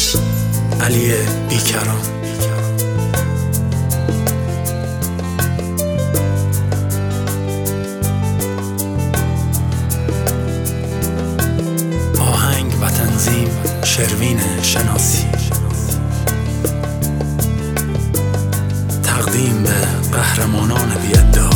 علی بیکران. آهنگ و تنظیم شروین شناسی. تقدیم به قهرمانان بی‌ادعا.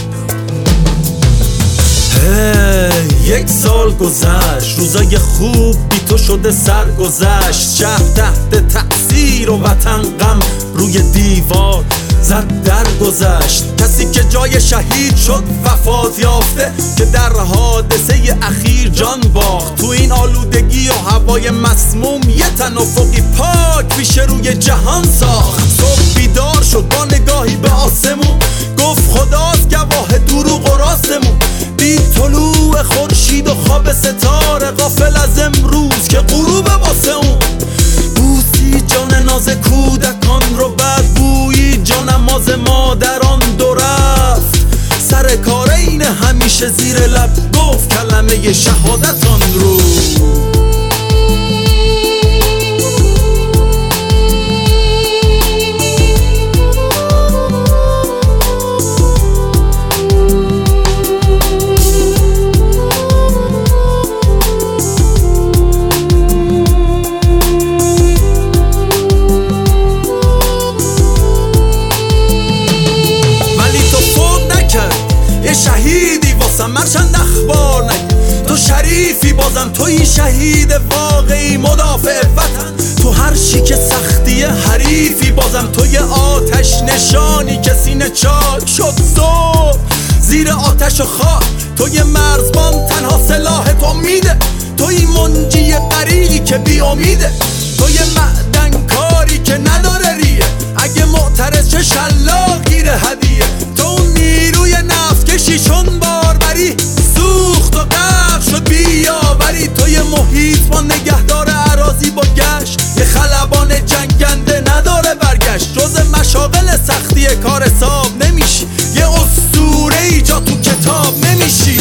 یک سال گذشت، روزای خوب بی تو شده سرگذشت. شهر تحت تأثیر و وطن غم روی دیوار زد در گذشت. کسی که جای شهید شد وفات یافته، که در حادثه اخیر جان باخت. تو این آلودگی و هوای مسموم یه تن افقی پاک پیش روی جهان ساخت. صبح بیدار شد با نگاهی به آسمون، گفت خداست گواه دروغ و راستمون. دید طلوع خورشید و خواب ستاره، غافل از امروز که غروب واسه اون. بوسی جان ناز کودکان رو، بعد بویی جان نماز مادران دو رفت. سر کار این همیشه زیر لب گفت کلمه شهادتان رو. شهیدی واسم مرچند اخبار نگی، تو شریفی بازم توی شهید واقعی مدافع وطن. تو هر شیک سختی حریفی بازم توی آتش نشانی که سینه چاک شد. صبح زیر آتش و خاک توی مرزبان تنها سلاح تو میده. توی منجی غریقی که بی امیده، توی معدن کاری که نداره ریه. اگه معترض چه شلاقگیر هدیه، تو نیروی نفس کشی چون باربری. سوخت و غرق شد بیاوری، توی محیط با نگهدار اراضی با گشت. یه خلبان جنگنده نداره برگشت، جز مشاغل سختی کار حساب نمیشی. یه اسطوره ای جا تو کتاب نمیشی.